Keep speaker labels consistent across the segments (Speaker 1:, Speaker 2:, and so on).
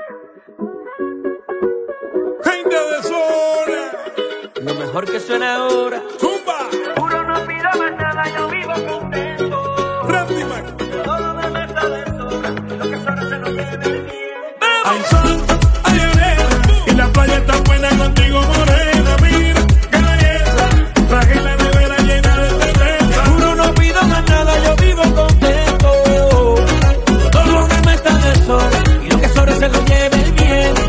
Speaker 1: Gente de zona.
Speaker 2: Lo mejor que suena ahora.
Speaker 1: Zumba.
Speaker 2: Juro no pido más nada, yo vivo contento.
Speaker 1: Randy Man.
Speaker 2: Todo me meta de sobra, lo que sobra se lo lleve el viento.
Speaker 1: Hay sol, hay arena, y la playa está buena contigo, morena. Mira, qué belleza. Traje la nevera llena de cerveza.
Speaker 2: Juro no pido más nada, yo vivo contento. Todo me meta de sobra, y lo que sobra se lo lleve el viento.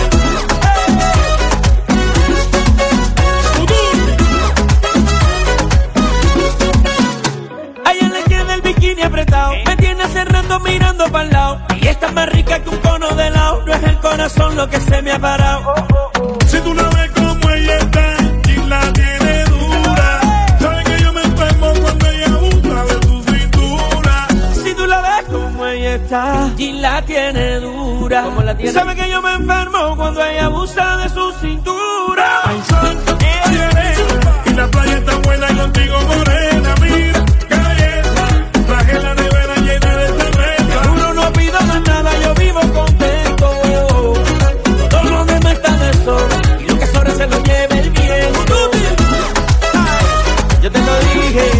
Speaker 2: Apretado, me tiene cerrando mirando para el lado. Y está más rica que un cono de helado. No es el corazón lo que se me ha parado.
Speaker 1: Si tú la ves como ella está, y la tiene dura. Sabes que yo me enfermo cuando ella abusa de su cintura.
Speaker 2: Si tú la ves como ella está, y la tiene dura. ¿Cómo la tiene? Sabes que yo me enfermo cuando ella abusa de su cintura.
Speaker 1: Hay sol, hay arena, y la playa está buena contigo, morena. Mira, qué belleza. Traje la nevera llena de cerveza.
Speaker 2: Juro no pido más nada, yo vivo contento. Todo me meta de sol, y lo que sobra se lo lleve el viento. Yo te lo dije.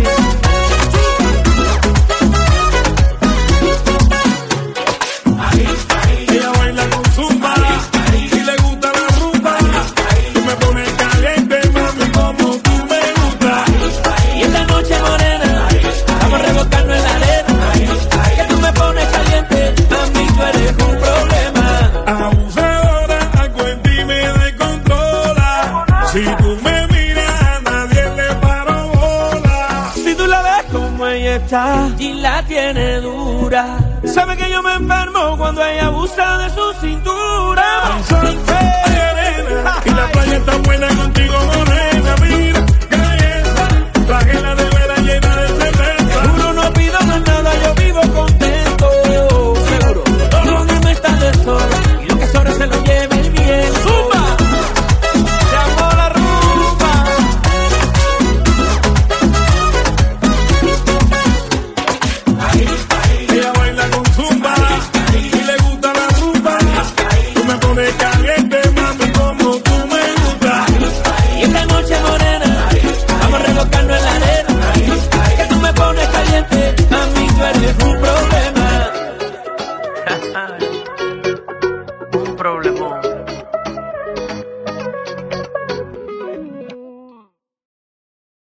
Speaker 1: Ella baila con zumba, y le gusta la rumba. Tú me pones caliente, mami, como tú me gustas.
Speaker 2: Y esta noche morena, vamos a revolcarnos en la arena. Que tú me pones caliente, mami, tú eres un problema.
Speaker 1: Abusadora, algo en ti me descontrola. Si tú me miras, nadie le paró bola.
Speaker 2: Si tú la ves como ella está, y la tiene dura. Sabe que yo me enfermo cuando ella abusa de su cintura.
Speaker 1: Ay, sol,